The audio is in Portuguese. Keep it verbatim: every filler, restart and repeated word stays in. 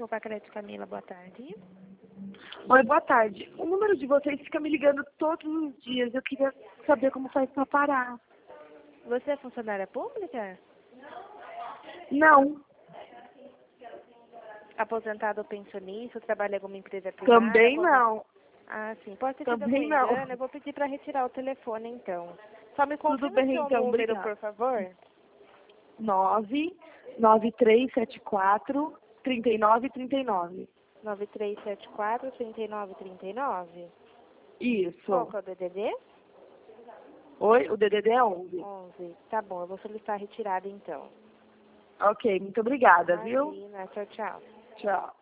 Pacrete Camila, boa tarde. Oi, boa tarde. O número de vocês fica me ligando todos os dias. Eu queria saber como faz pra parar. Você é funcionária pública? Não, Aposentado ou pensionista? Trabalha em alguma empresa privada? também Alguma- não. Ah, sim. Pode ter sido Também algum não. engano. Eu vou pedir para retirar o telefone, então. Só me Tudo confirma o bem, seu então, número, obrigada. por favor. nove nove três sete quatro três nove três nove. nove três sete quatro, três nove três nove. Isso. Qual que é o D D D? Oi, o D D D é onze. onze. Tá bom, eu vou solicitar a retirada, então. Ok, muito obrigada, viu? Imagina. Tchau, tchau. Tchau.